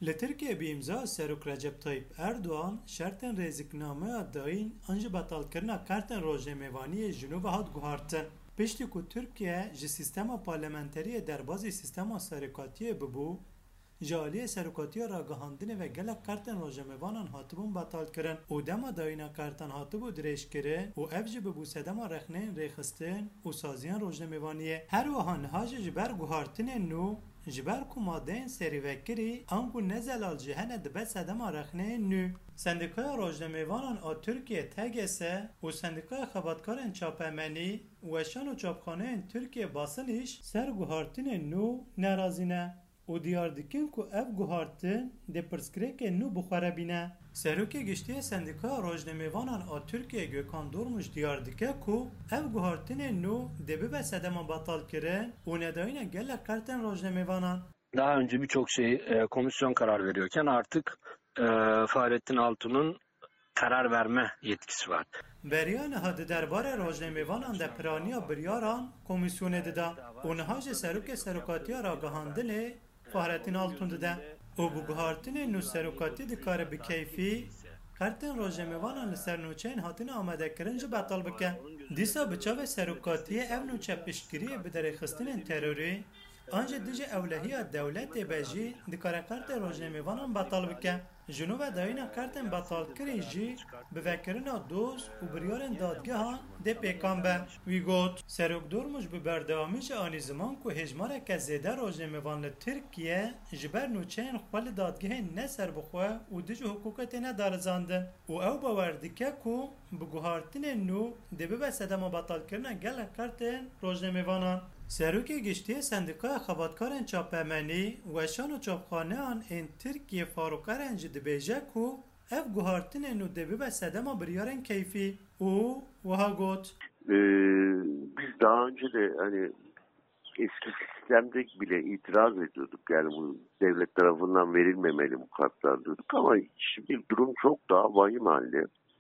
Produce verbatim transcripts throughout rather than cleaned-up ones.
لترکیه به امضا سرک رجب طیب اردوان شرطن رزگنامه داین انج بطال کرنا کارتن روژنموانی جنوب هات گوهارتن. پشتی که ترکیه جه سیستم پارلمانتری در بازی سیستم سرکاتی ببو جالی سرکاتی را گهاندن و گلک کارتن روژنموانان هاتبون بطال کرن او دما داینا کارتن هاتبو درش کرن و افج ببو سدم رخنین ریخستن و سازیان روژنموانیه هر وهان هاج جبر گوهارتن نو جبر کو مادین سری وکری انگو نزلال جهنه دبه سدم رخنه نو سندیکای روژنموانان آ ترکیه تگسه و سندیکای خباتکارن چاپمنی و شان و چاپخانه ترکیه باسنیش سر گوهارتن نو نرازینه و دیار دکن که اف گوهارتن ده پرسکریک نو بخوره بینه. سروک گشتی سندیکای روژنموانان آ ترکیه گوکان دورمش دیار دکه که اف گوهارتن نو ده به سدم batal کرن و نداینا گله کارتن روژنموانان. Daha önce birçok şey e, komisyon karar veriyorken artık e, Fahrettin Altun'un karar verme yetkisi var. بریان هاد درباره روژنموانان ده پرانیا بریاران کمیسیون داده و نهاج سروک سروکاتیا را گهاندنه فهرتین آلتون داده و بو گهارتن نو سروکاتی دکار بکیفی کارتن روژنموانان لسر نوچین هاتین آمده کرنج بطال بکن دیسا بچاو سروکاتی او نوچه پشکری بدر خستن تروری آنجا دیجه اولهی دولت بجی دکار کارت روژنموانان بطال بکن جنوب داینا کارتن بطال کری جی بفکرنا دوز و بریارن دادگه ها ده پیکان به وی گوت سروک دورمش به بردوامیش آنی زمان که هجماره که زیده روژنموان ترکیه جبر نوچین خوال دادگه نسر بخواه و دیجه حقوقت ندارزاندن و او باوردکه که بگوهارتن نو ده به سدم بطال کرنا گل کارتن روژنموانان سروک گشتی سندیکای خباتکارن چاپمنی و شان و چاپخانه آن این ترکیه فاروکارن جد بیجه کو اف گوهارتن نو دبی به سدما بریارن کیفی او وها گوت ee, biz daha önce de hani eski sistemde bile itiraz ediyorduk. Yani bu devlet tarafından verilmemeli bu kartlar diyorduk ama şimdi durum çok daha vahim halde.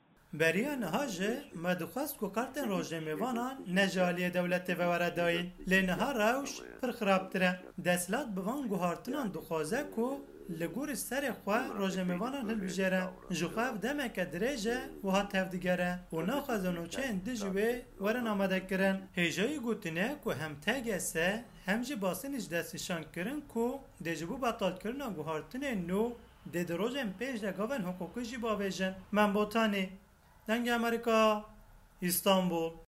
بریان هاجه مدخواست کو کارتن روژنموانان نجالی دولت و ورداین لنها روش پر خرابتره دسلات بوان گوهارتنان دخوازه کو لگور سر خواه روژنموانان هل بجره جخواف دمک دریجه و ها تفدگره و ناخوازنو چه اندجوه ورن آمده کرن هیجای گوتنه کو هم تگسه هم جی باسنش دستشان کرن کو دجبو بطال کرن گوهارتن نو ده دروژن پیش دگاون حقوقی جی باویجن من بوتانی دنگ امریکا استانبول